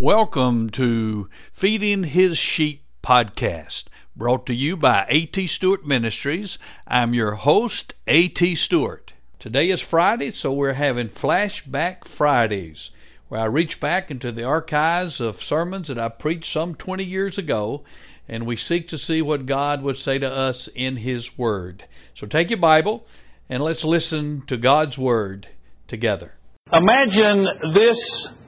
Welcome to Feeding His Sheep podcast, brought to you by A.T. Stewart Ministries. I'm your host, A.T. Stewart. Today is Friday, so we're having Flashback Fridays, where I reach back into the archives of sermons that I preached some 20 years ago, and we seek to see what God would say to us in His Word. So take your Bible, and let's listen to God's Word together. Imagine this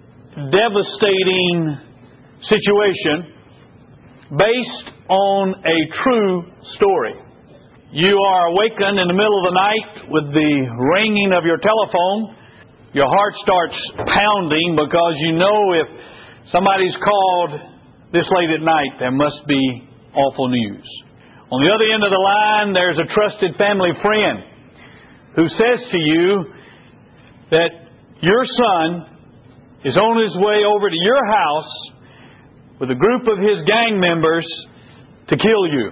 devastating situation based on a true story. You are awakened in the middle of the night with the ringing of your telephone. Your heart starts pounding because you know if somebody's called this late at night, there must be awful news. On the other end of the line, there's a trusted family friend who says to you that your son is on his way over to your house with a group of his gang members to kill you.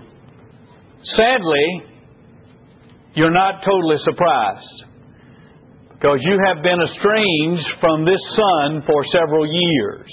Sadly, you're not totally surprised because you have been estranged from this son for several years.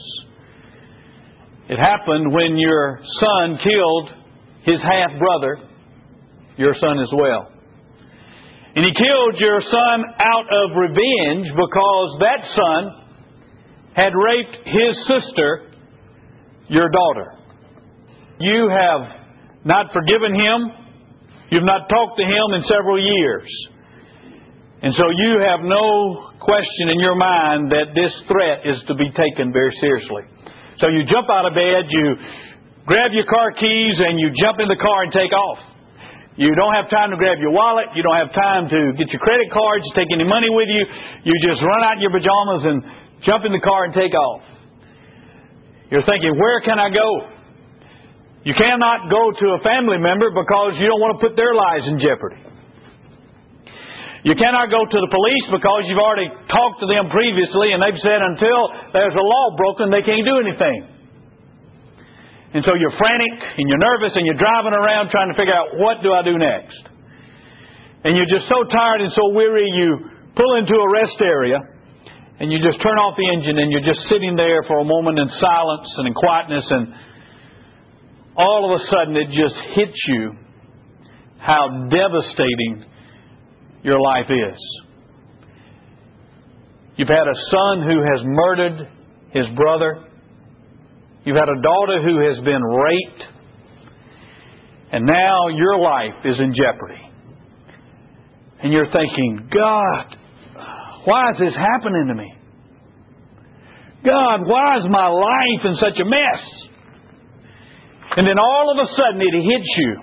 It happened when your son killed his half-brother, your son as well. And he killed your son out of revenge because that son had raped his sister, your daughter. You have not forgiven him. You've not talked to him in several years. And so you have no question in your mind that this threat is to be taken very seriously. So you jump out of bed, you grab your car keys, and you jump in the car and take off. You don't have time to grab your wallet. You don't have time to get your credit cards, take any money with you. You just run out in your pajamas and jump in the car and take off. You're thinking, where can I go? You cannot go to a family member because you don't want to put their lives in jeopardy. You cannot go to the police because you've already talked to them previously and they've said until there's a law broken, they can't do anything. And so you're frantic and you're nervous and you're driving around trying to figure out, what do I do next? And you're just so tired and so weary, you pull into a rest area and you just turn off the engine and you're just sitting there for a moment in silence and in quietness, and all of a sudden it just hits you how devastating your life is. You've had a son who has murdered his brother. You've had a daughter who has been raped. And now your life is in jeopardy. And you're thinking, God, why is this happening to me? God, why is my life in such a mess? And then all of a sudden it hits you.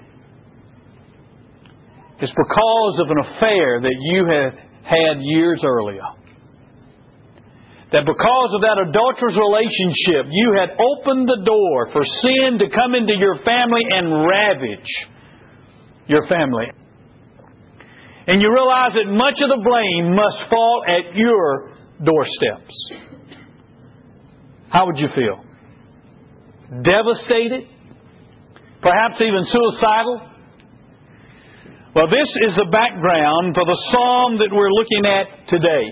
It's because of an affair that you had years earlier. That because of that adulterous relationship, you had opened the door for sin to come into your family and ravage your family. And you realize that much of the blame must fall at your doorsteps. How would you feel? Devastated? Perhaps even suicidal? Well, this is the background for the psalm that we're looking at today.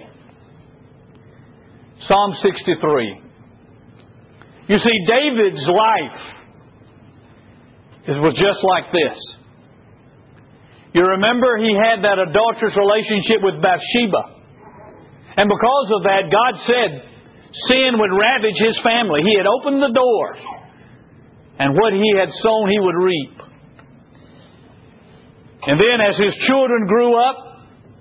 Psalm 63. You see, David's life was just like this. You remember he had that adulterous relationship with Bathsheba. And because of that, God said sin would ravage his family. He had opened the door. And what he had sown, he would reap. And then as his children grew up,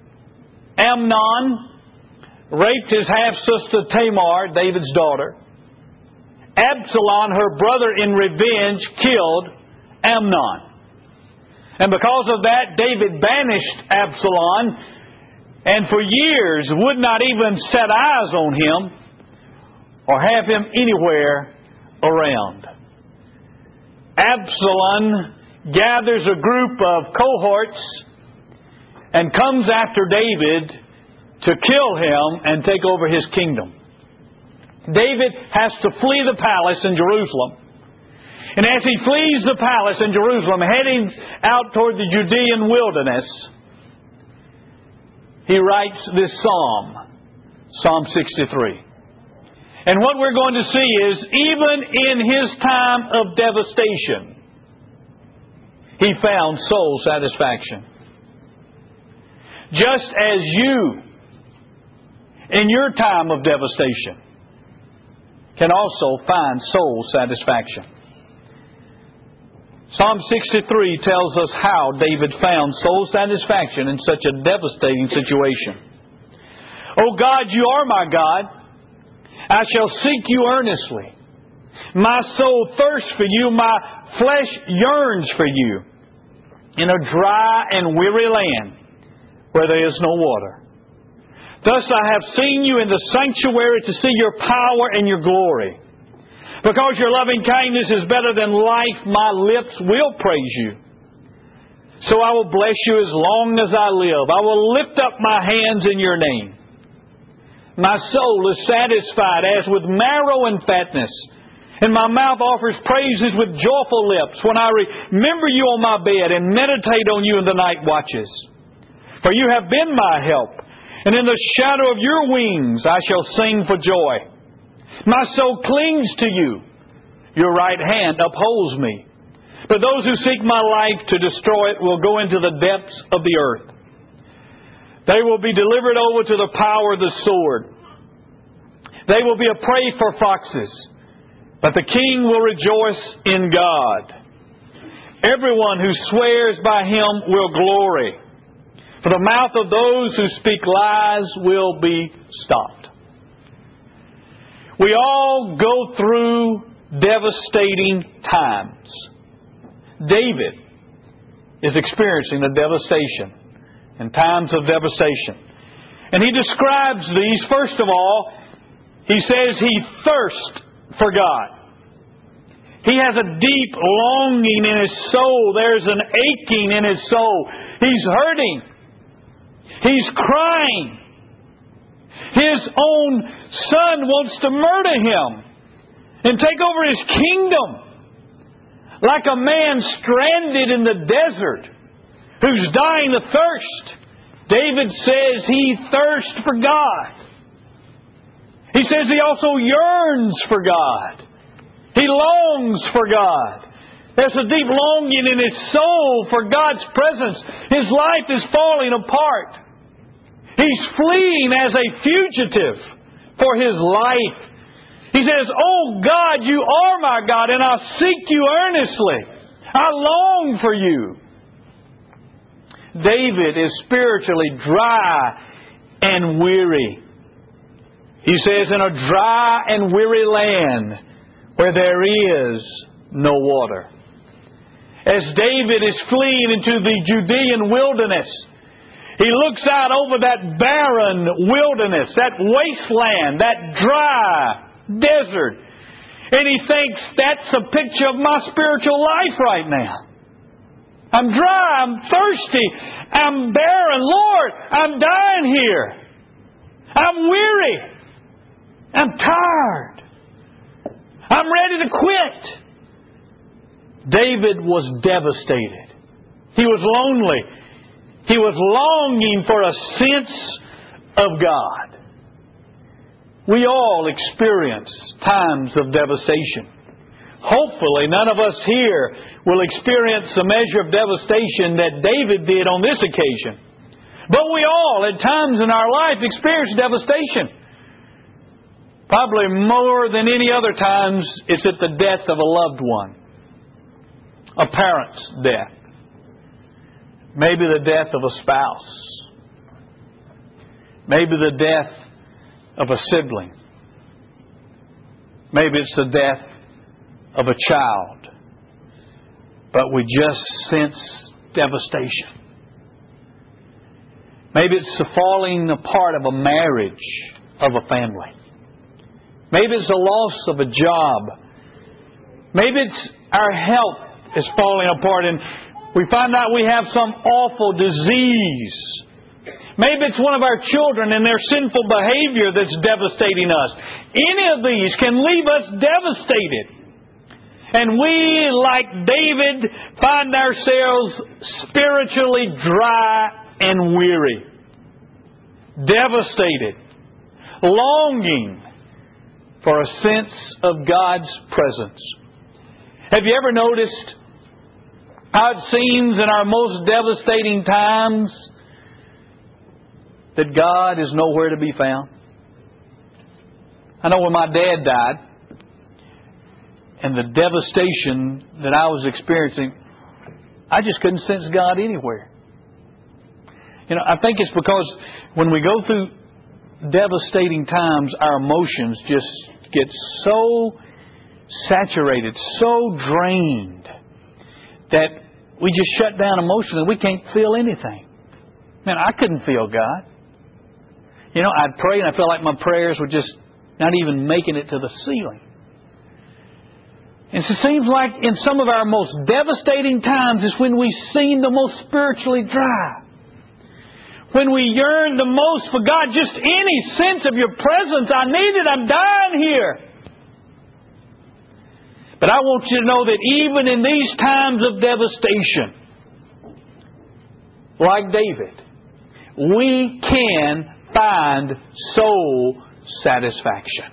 Amnon raped his half-sister Tamar, David's daughter. Absalom, her brother, in revenge, killed Amnon. And because of that, David banished Absalom, and for years would not even set eyes on him or have him anywhere around. Absalom gathers a group of cohorts and comes after David to kill him and take over his kingdom. David has to flee the palace in Jerusalem. And as he flees the palace in Jerusalem, heading out toward the Judean wilderness, he writes this psalm, Psalm 63. And what we're going to see is, even in His time of devastation, He found soul satisfaction. Just as you, in your time of devastation, can also find soul satisfaction. Psalm 63 tells us how David found soul satisfaction in such a devastating situation. "O God, You are my God. I shall seek You earnestly. My soul thirsts for You. My flesh yearns for You in a dry and weary land where there is no water. Thus I have seen You in the sanctuary to see Your power and Your glory. Because Your loving kindness is better than life, my lips will praise You. So I will bless You as long as I live. I will lift up my hands in Your name. My soul is satisfied as with marrow and fatness, and my mouth offers praises with joyful lips when I remember You on my bed and meditate on You in the night watches. For You have been my help, and in the shadow of Your wings I shall sing for joy. My soul clings to You. Your right hand upholds me. But those who seek my life to destroy it will go into the depths of the earth. They will be delivered over to the power of the sword. They will be a prey for foxes. But the king will rejoice in God. Everyone who swears by Him will glory. For the mouth of those who speak lies will be stopped." We all go through devastating times. David is experiencing a devastation and times of devastation. And he describes these, first of all, he says he thirsts for God. He has a deep longing in his soul. There's an aching in his soul. He's hurting. He's crying. His own son wants to murder him and take over his kingdom. Like a man stranded in the desert who's dying of thirst, David says he thirsts for God. He says he also yearns for God. He longs for God. There's a deep longing in his soul for God's presence. His life is falling apart. He's fleeing as a fugitive for his life. He says, "Oh God, You are my God, and I seek You earnestly. I long for You." David is spiritually dry and weary. He says, "In a dry and weary land where there is no water." As David is fleeing into the Judean wilderness, he looks out over that barren wilderness, that wasteland, that dry desert, and he thinks, that's a picture of my spiritual life right now. I'm dry, I'm thirsty, I'm barren. Lord, I'm dying here. I'm weary. I'm tired. I'm ready to quit. David was devastated. He was lonely. He was longing for a sense of God. We all experience times of devastation. Hopefully, none of us here will experience the measure of devastation that David did on this occasion. But we all, at times in our life, experience devastation. Probably more than any other times, it's at the death of a loved one. A parent's death. Maybe the death of a spouse. Maybe the death of a sibling. Maybe it's the death of a child. But we just sense devastation. Maybe it's the falling apart of a marriage, of a family. Maybe it's the loss of a job. Maybe it's our health is falling apart and we find out we have some awful disease. Maybe it's one of our children and their sinful behavior that's devastating us. Any of these can leave us devastated. And we, like David, find ourselves spiritually dry and weary. Devastated. Longing for a sense of God's presence. Have you ever noticed how it seems in our most devastating times that God is nowhere to be found? I know when my dad died and the devastation that I was experiencing, I just couldn't sense God anywhere. I think it's because when we go through devastating times, our emotions just get so saturated, so drained, that we just shut down emotionally. We can't feel anything. Man, I couldn't feel God. I'd pray and I felt like my prayers were just not even making it to the ceiling. And so it seems like in some of our most devastating times is when we seem the most spiritually dry. When we yearn the most for God, just any sense of your presence. I need it. I'm dying here. But I want you to know that even in these times of devastation, like David, we can find soul satisfaction.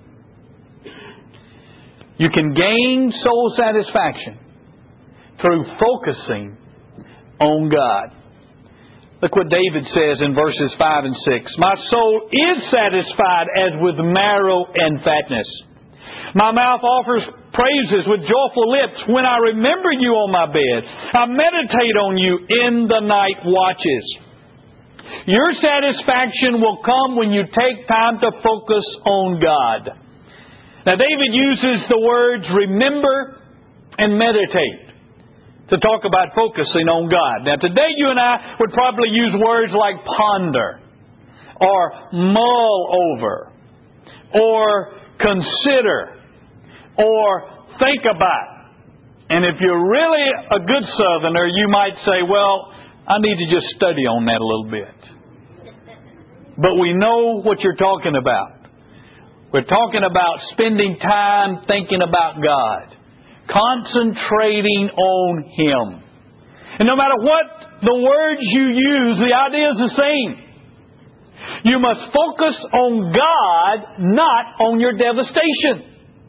You can gain soul satisfaction through focusing on God. Look what David says in verses 5 and 6. My soul is satisfied as with marrow and fatness. My mouth offers praises with joyful lips when I remember you on my bed. I meditate on you in the night watches. Your satisfaction will come when you take time to focus on God. Now, David uses the words remember and meditate to talk about focusing on God. Now, today you and I would probably use words like ponder or mull over or consider or think about. And if you're really a good Southerner, you might say, well, I need to just study on that a little bit. But we know what you're talking about. We're talking about spending time thinking about God, concentrating on Him. And no matter what the words you use, the idea is the same. You must focus on God, not on your devastation.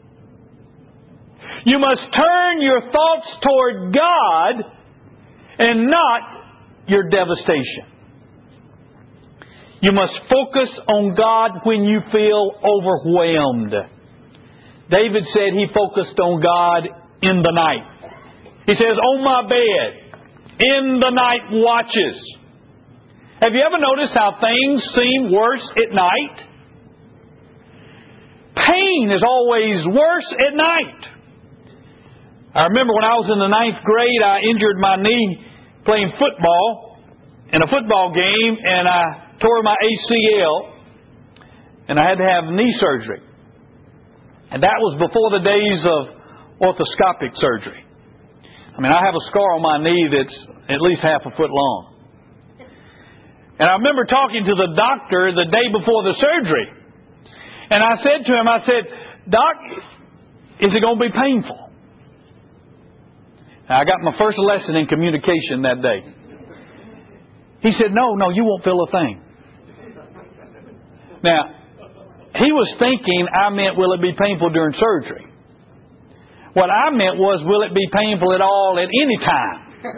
You must turn your thoughts toward God and not your devastation. You must focus on God when you feel overwhelmed. David said he focused on God in the night. He says, on my bed, in the night watches. Have you ever noticed how things seem worse at night? Pain is always worse at night. I remember when I was in the 9th grade, I injured my knee playing football in a football game, and I tore my ACL, and I had to have knee surgery. And that was before the days of orthoscopic surgery. I mean, I have a scar on my knee that's at least half a foot long. And I remember talking to the doctor the day before the surgery. And I said to him, Doc, is it going to be painful? Now, I got my first lesson in communication that day. He said, no, you won't feel a thing. Now, he was thinking I meant, will it be painful during surgery? What I meant was, will it be painful at all at any time?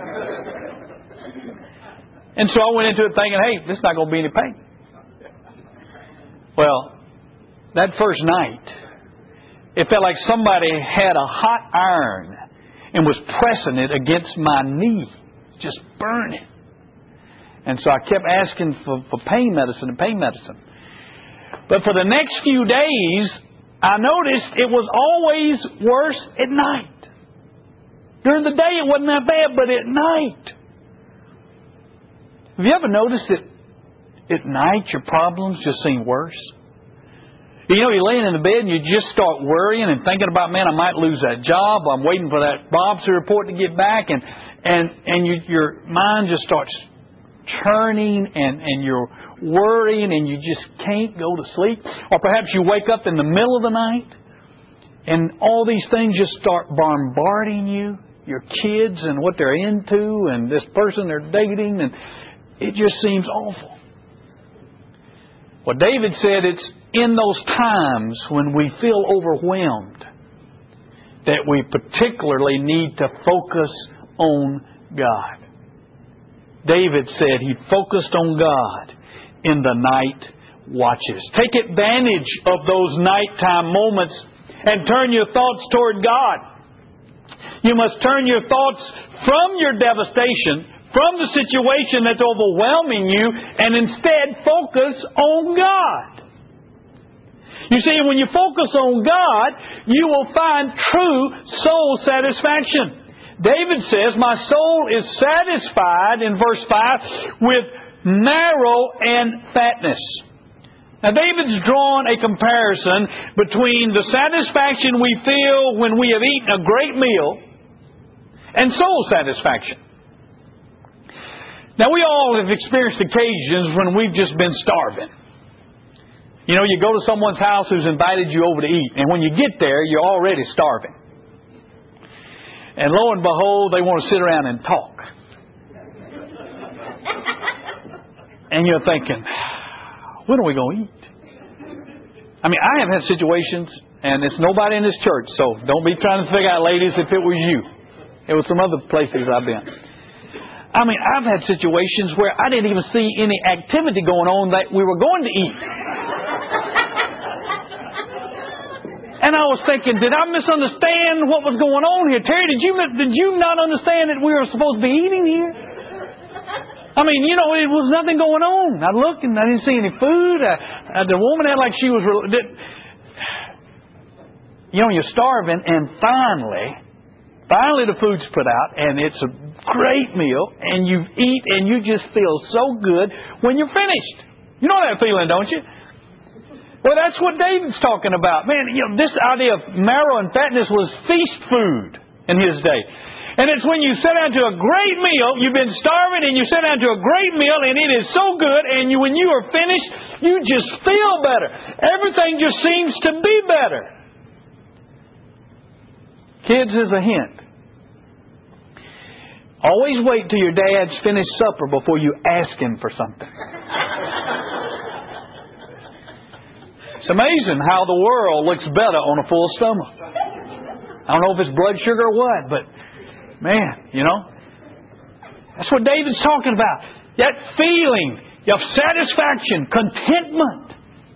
And so I went into it thinking, hey, there's not going to be any pain. Well, that first night, it felt like somebody had a hot iron and was pressing it against my knee, just burning. And so I kept asking for pain medicine and pain medicine. But for the next few days, I noticed it was always worse at night. During the day it wasn't that bad, but at night. Have you ever noticed that at night your problems just seem worse? You're laying in the bed and you just start worrying and thinking about, man, I might lose that job. I'm waiting for that Bob's report to get back. And your mind just starts churning and you're worrying and you just can't go to sleep. Or perhaps you wake up in the middle of the night and all these things just start bombarding you. Your kids and what they're into and this person they're dating, and it just seems awful. Well, David said it's in those times when we feel overwhelmed that we particularly need to focus on God. David said he focused on God in the night watches. Take advantage of those nighttime moments and turn your thoughts toward God. You must turn your thoughts from your devastation, from the situation that's overwhelming you, and instead focus on God. You see, when you focus on God, you will find true soul satisfaction. David says, my soul is satisfied, in verse 5, with marrow and fatness. Now, David's drawn a comparison between the satisfaction we feel when we have eaten a great meal and soul satisfaction. Now, we all have experienced occasions when we've just been starving. You know, you go to someone's house who's invited you over to eat, and when you get there, you're already starving. And lo and behold, they want to sit around and talk. And you're thinking, when are we going to eat? I mean, I have had situations, and it's nobody in this church, so don't be trying to figure out, ladies, if it was you. It was some other places I've been. I mean, I've had situations where I didn't even see any activity going on that we were going to eat. And I was thinking, did I misunderstand what was going on here? Terry, did you not understand that we were supposed to be eating here? I mean, you know, it was nothing going on. I looked and I didn't see any food. The woman had like she was... You know, you're starving, and finally the food's put out, and it's a great meal, and you eat, and you just feel so good when you're finished. You know that feeling, don't you? Well, that's what David's talking about. Man, you know, this idea of marrow and fatness was feast food in his day. And it's when you sit down to a great meal, you've been starving, and you sit down to a great meal, and it is so good, and when you are finished, you just feel better. Everything just seems to be better. Kids, as a hint, always wait till your dad's finished supper before you ask him for something. It's amazing how the world looks better on a full stomach. I don't know if it's blood sugar or what, but man, you know, that's what David's talking about. That feeling of satisfaction, contentment.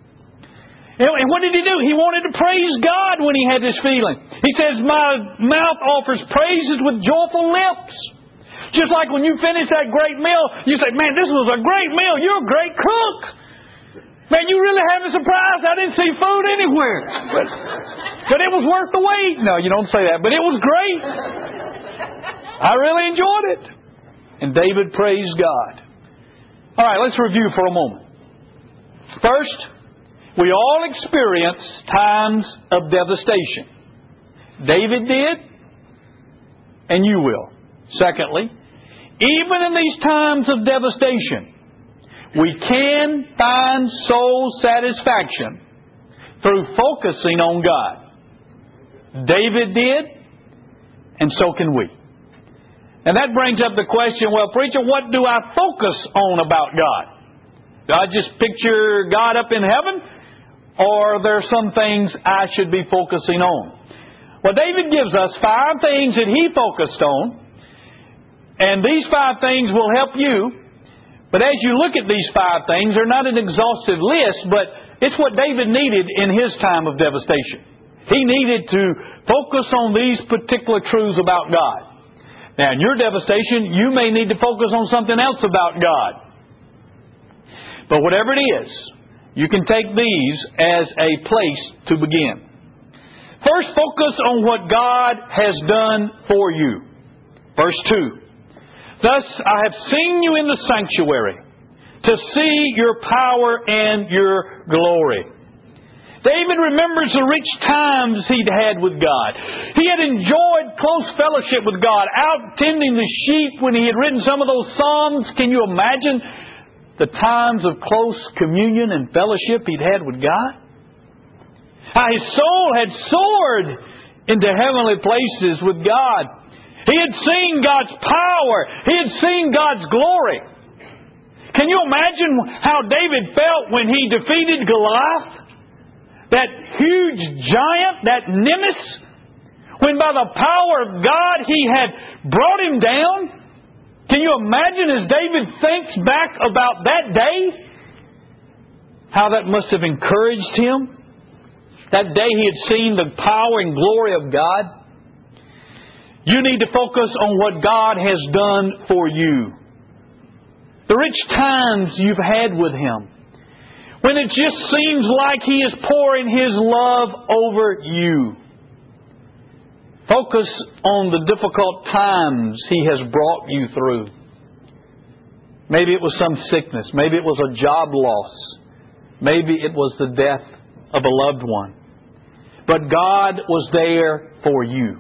And what did he do? He wanted to praise God when he had this feeling. He says, my mouth offers praises with joyful lips. Just like when you finish that great meal, you say, man, this was a great meal. You're a great cook. Man, you really had me surprised. I didn't see food anywhere. But it was worth the wait. No, you don't say that. But it was great. I really enjoyed it. And David praised God. All right, let's review for a moment. First, we all experience times of devastation. David did, and you will. Secondly, even in these times of devastation, we can find soul satisfaction through focusing on God. David did, and so can we. And that brings up the question, well, preacher, what do I focus on about God? Do I just picture God up in heaven? Or are there some things I should be focusing on? Well, David gives us 5 things that he focused on. And these 5 things will help you. But as you look at these 5 things, they're not an exhaustive list, but it's what David needed in his time of devastation. He needed to focus on these particular truths about God. Now, in your devastation, you may need to focus on something else about God. But whatever it is, you can take these as a place to begin. First, focus on what God has done for you. Verse 2. Thus I have seen you in the sanctuary to see your power and your glory. David remembers the rich times he'd had with God. He had enjoyed close fellowship with God, out tending the sheep when he had written some of those Psalms. Can you imagine the times of close communion and fellowship he'd had with God? How his soul had soared into heavenly places with God. He had seen God's power. He had seen God's glory. Can you imagine how David felt when he defeated Goliath? that huge giant, that Nemesis, when by the power of God He had brought him down? Can you imagine as David thinks back about that day, how that must have encouraged him? That day he had seen the power and glory of God. You need to focus on what God has done for you. The rich times you've had with Him. When it just seems like He is pouring His love over you. Focus on the difficult times He has brought you through. Maybe it was some sickness. Maybe it was a job loss. Maybe it was the death of a loved one. But God was there for you.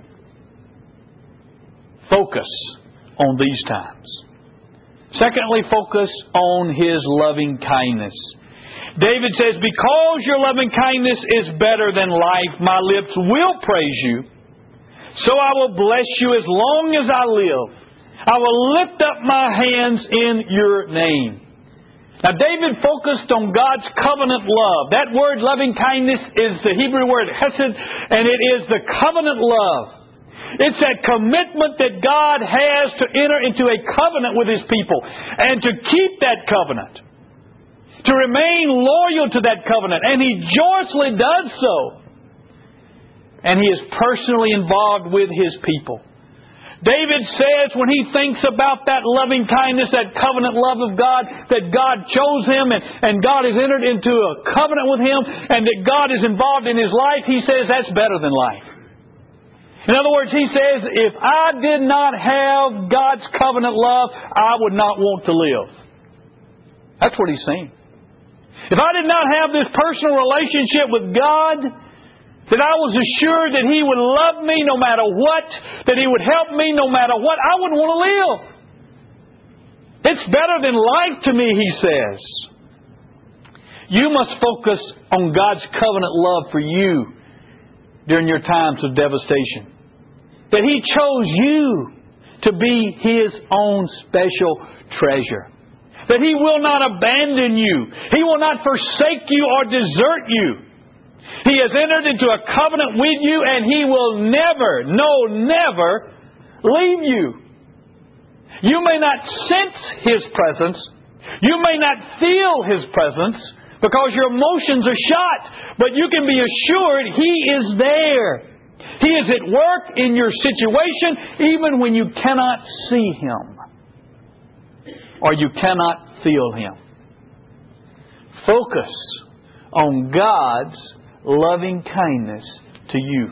Focus on these times. Secondly, focus on His loving kindness. David says, because your loving kindness is better than life, my lips will praise you. So I will bless you as long as I live. I will lift up my hands in your name. Now David focused on God's covenant love. That word loving kindness is the Hebrew word hesed, and it is the covenant love. It's that commitment that God has to enter into a covenant with His people and to keep that covenant. To remain loyal to that covenant. And He joyously does so. And He is personally involved with His people. David says when he thinks about that loving kindness, that covenant love of God, that God chose him and God has entered into a covenant with him and that God is involved in his life, he says that's better than life. In other words, he says, if I did not have God's covenant love, I would not want to live. That's what he's saying. If I did not have this personal relationship with God, that I was assured that He would love me no matter what, that He would help me no matter what, I wouldn't want to live. It's better than life to me, he says. You must focus on God's covenant love for you during your times of devastation. That He chose you to be His own special treasure. That He will not abandon you. He will not forsake you or desert you. He has entered into a covenant with you and He will never leave you. You may not sense His presence. You may not feel His presence because your emotions are shot. But you can be assured He is there. He is at work in your situation even when you cannot see Him or you cannot feel Him. Focus on God's loving kindness to you.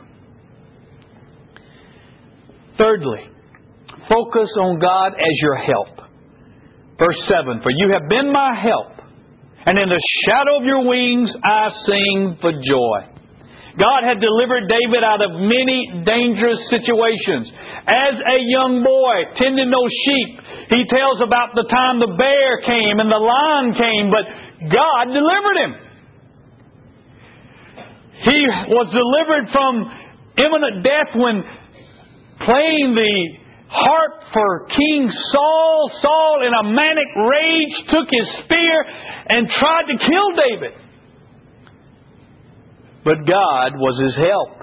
Thirdly, focus on God as your help. Verse 7, for you have been my help, and in the shadow of your wings I sing for joy. God had delivered David out of many dangerous situations. As a young boy tending those sheep, he tells about the time the bear came and the lion came, but God delivered him. He was delivered from imminent death when playing the harp for King Saul. Saul, in a manic rage, took his spear and tried to kill David. But God was his help.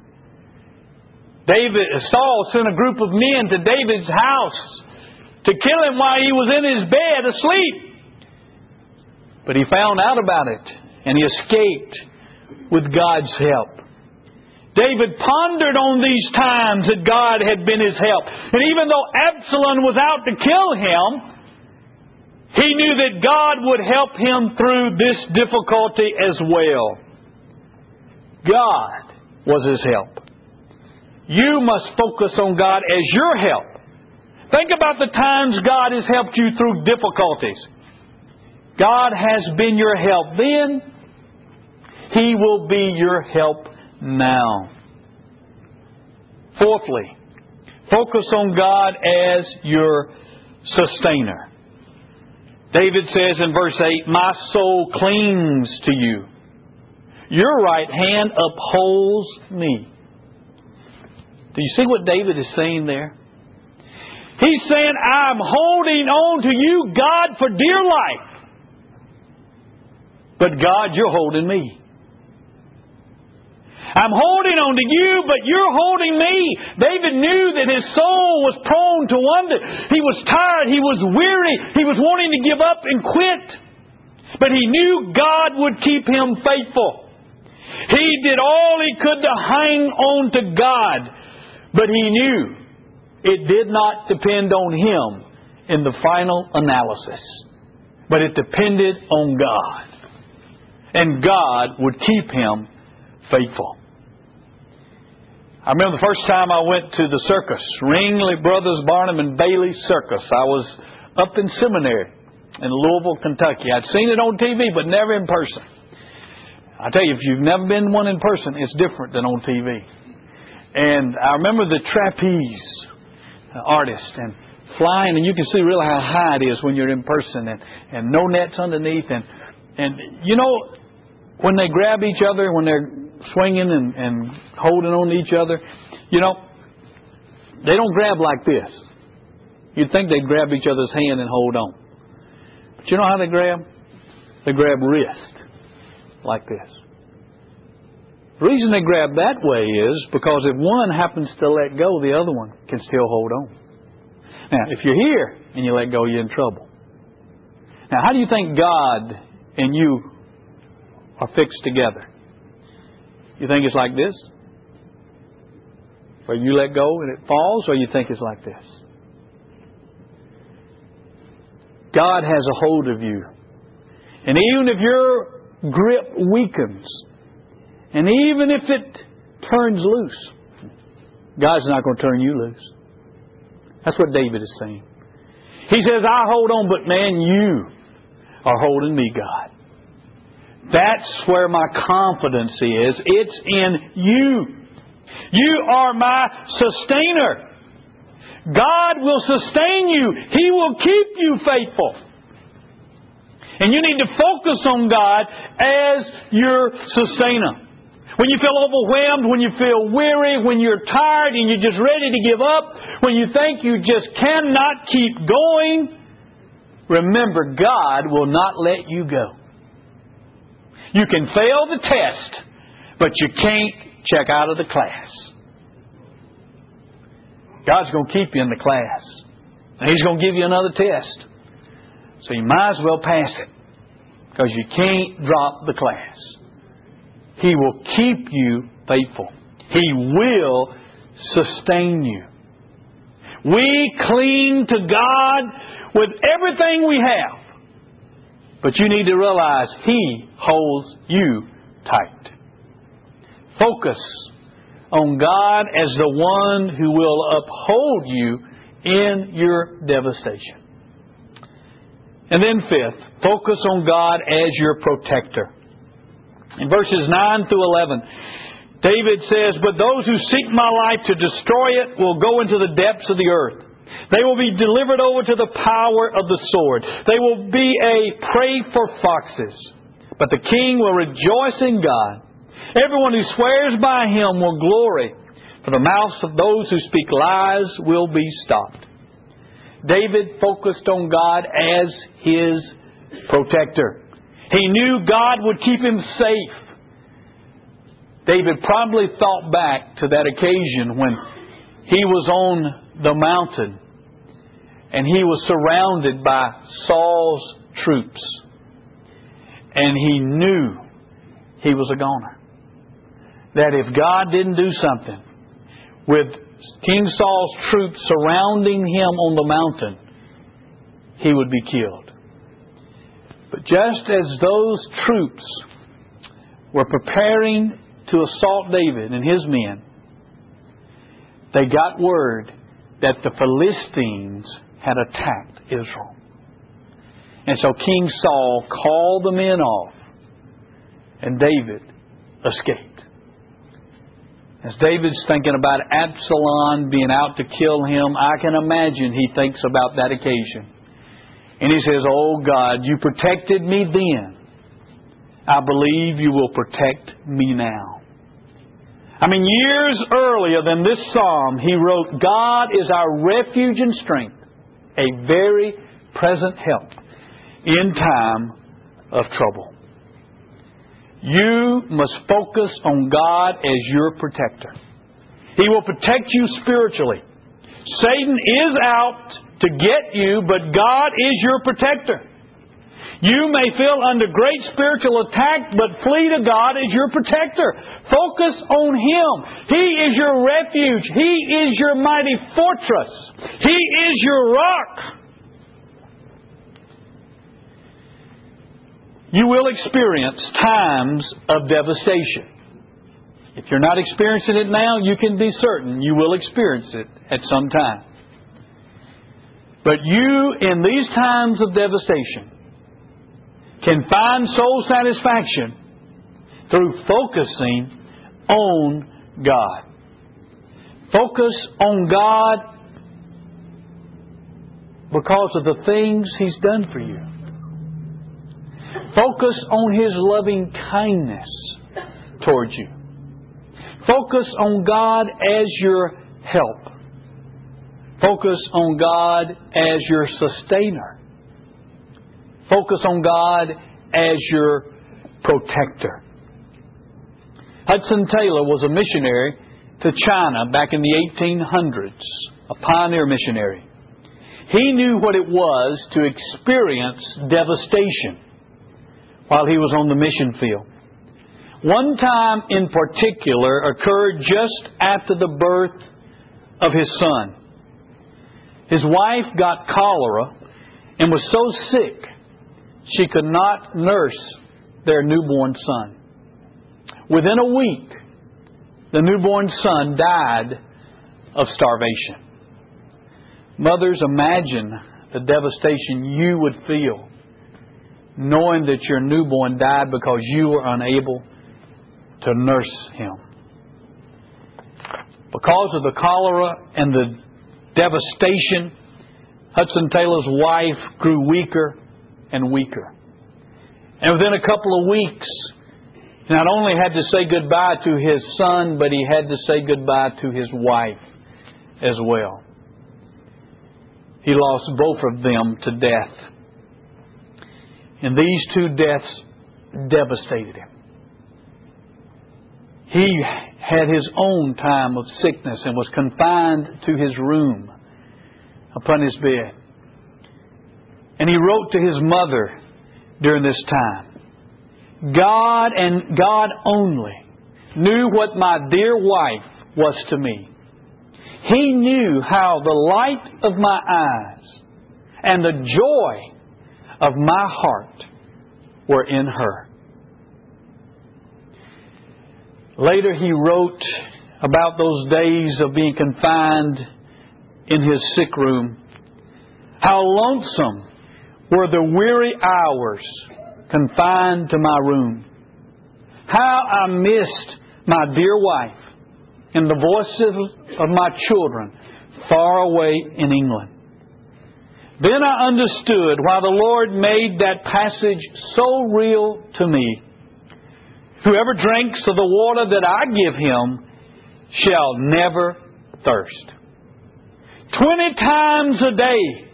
Saul sent a group of men to David's house to kill him while he was in his bed asleep. But he found out about it and he escaped with God's help. David pondered on these times that God had been his help. And even though Absalom was out to kill him, he knew that God would help him through this difficulty as well. God was his help. You must focus on God as your help. Think about the times God has helped you through difficulties. God has been your help then. He will be your help now. Fourthly, focus on God as your sustainer. David says in verse 8, my soul clings to you. Your right hand upholds me. Do you see what David is saying there? He's saying, I'm holding on to you, God, for dear life. But God, you're holding me. I'm holding on to you, but you're holding me. David knew that his soul was prone to wander. He was tired. He was weary. He was wanting to give up and quit. But he knew God would keep him faithful. He did all he could to hang on to God. But he knew it did not depend on him in the final analysis. But it depended on God. And God would keep him faithful. I remember the first time I went to the circus, Ringling Brothers Barnum and Bailey Circus. I was up in seminary in Louisville, Kentucky. I'd seen it on TV, but never in person. I tell you, if you've never been one in person, it's different than on TV. And I remember the trapeze artist and flying, and you can see really how high it is when you're in person, and no nets underneath. And you know, when they grab each other, when they're swinging and holding on to each other, you know, they don't grab like this. You'd think they'd grab each other's hand and hold on. But you know how they grab? They grab wrist like this. The reason they grab that way is because if one happens to let go, the other one can still hold on. Now, if you're here and you let go, you're in trouble. Now, how do you think God and you are fixed together? You think it's like this? Where you let go and it falls, or you think it's like this? God has a hold of you. And even if your grip weakens, and even if it turns loose, God's not going to turn you loose. That's what David is saying. He says, I hold on, but man, you are holding me, God. That's where my confidence is. It's in you. You are my sustainer. God will sustain you. He will keep you faithful. And you need to focus on God as your sustainer. When you feel overwhelmed, when you feel weary, when you're tired and you're just ready to give up, when you think you just cannot keep going, remember, God will not let you go. You can fail the test, but you can't check out of the class. God's going to keep you in the class. And He's going to give you another test. So you might as well pass it, because you can't drop the class. He will keep you faithful. He will sustain you. We cling to God with everything we have. But you need to realize He holds you tight. Focus on God as the one who will uphold you in your devastation. And then fifth, focus on God as your protector. In verses 9 through 11, David says, but those who seek my life to destroy it will go into the depths of the earth. They will be delivered over to the power of the sword. They will be a prey for foxes. But the king will rejoice in God. Everyone who swears by Him will glory. For the mouths of those who speak lies will be stopped. David focused on God as his protector. He knew God would keep him safe. David probably thought back to that occasion when he was on the mountain and he was surrounded by Saul's troops. And he knew he was a goner. That if God didn't do something with King Saul's troops surrounding him on the mountain, he would be killed. But just as those troops were preparing to assault David and his men, they got word that the Philistines had attacked Israel. And so King Saul called the men off, and David escaped. As David's thinking about Absalom being out to kill him, I can imagine he thinks about that occasion. And he says, oh God, you protected me then. I believe you will protect me now. I mean, years earlier than this psalm, he wrote, God is our refuge and strength, a very present help in time of trouble. You must focus on God as your protector. He will protect you spiritually. Satan is out to get you, but God is your protector. You may feel under great spiritual attack, but flee to God as your protector. Focus on Him. He is your refuge. He is your mighty fortress. He is your rock. You will experience times of devastation. If you're not experiencing it now, you can be certain you will experience it at some time. But you, in these times of devastation, can find soul satisfaction through focusing on God. Focus on God because of the things He's done for you. Focus on His loving kindness towards you. Focus on God as your help. Focus on God as your sustainer. Focus on God as your protector. Hudson Taylor was a missionary to China back in the 1800s, a pioneer missionary. He knew what it was to experience devastation while he was on the mission field. One time in particular occurred just after the birth of his son. His wife got cholera and was so sick she could not nurse their newborn son. Within a week, the newborn son died of starvation. Mothers, imagine the devastation you would feel knowing that your newborn died because you were unable to nurse him. Because of the cholera and the devastation, Hudson Taylor's wife grew weaker and weaker. And within a couple of weeks, he not only had to say goodbye to his son, but he had to say goodbye to his wife as well. He lost both of them to death. And these two deaths devastated him. He had his own time of sickness and was confined to his room upon his bed. And he wrote to his mother during this time, God and God only knew what my dear wife was to me. He knew how the light of my eyes and the joy of my heart were in her. Later he wrote about those days of being confined in his sick room. How lonesome were the weary hours confined to my room. How I missed my dear wife and the voices of my children far away in England. Then I understood why the Lord made that passage so real to me. Whoever drinks of the water that I give him shall never thirst. 20 times a day,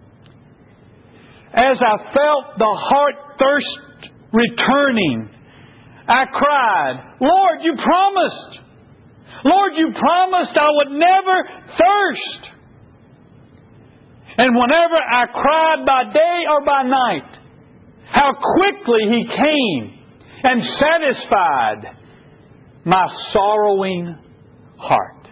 as I felt the heart thirst returning, I cried, Lord, you promised. Lord, you promised I would never thirst. And whenever I cried by day or by night, how quickly He came and satisfied my sorrowing heart.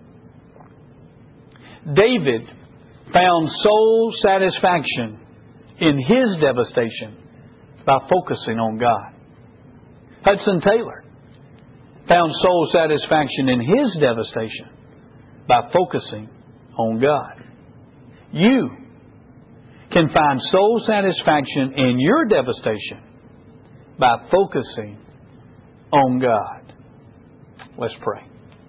David found soul satisfaction in his devastation by focusing on God. Hudson Taylor found soul satisfaction in his devastation by focusing on God. You can find soul satisfaction in your devastation by focusing on God. Let's pray.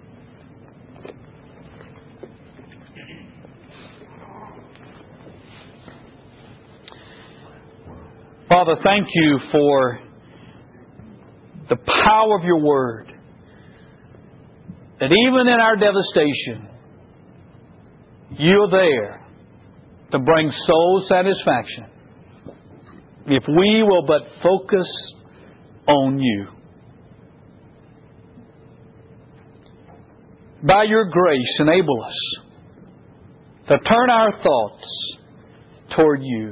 Father, thank you for the power of your Word. That even in our devastation, you're there to bring soul satisfaction if we will but focus on you. by Your grace, enable us to turn our thoughts toward You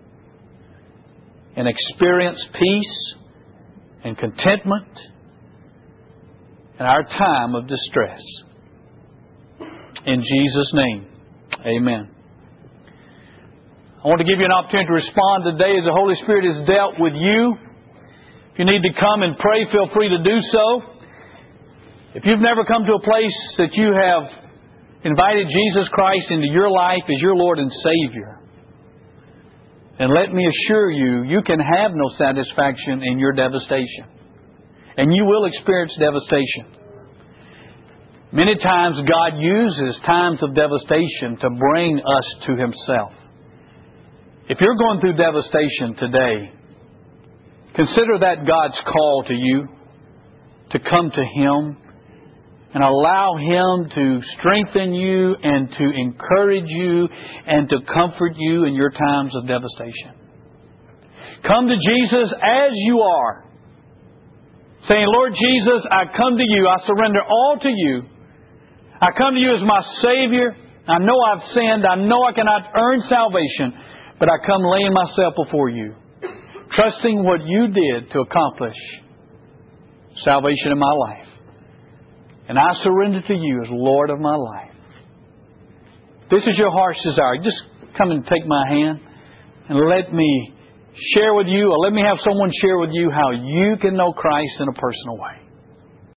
and experience peace and contentment in our time of distress. In Jesus' name, amen. I want to give you an opportunity to respond today as the Holy Spirit has dealt with you. If you need to come and pray, feel free to do so. If you've never come to a place that you have invited Jesus Christ into your life as your Lord and Savior, then let me assure you, you can have no satisfaction in your devastation. And you will experience devastation. Many times God uses times of devastation to bring us to Himself. If you're going through devastation today, consider that God's call to you to come to Him and allow Him to strengthen you and to encourage you and to comfort you in your times of devastation. Come to Jesus as you are, saying, Lord Jesus, I come to You. I surrender all to You. I come to You as my Savior. I know I've sinned. I know I cannot earn salvation, but I come laying myself before You, trusting what You did to accomplish salvation in my life. And I surrender to You as Lord of my life. This is your heart's desire. Just come and take my hand and let me share with you, or let me have someone share with you how you can know Christ in a personal way.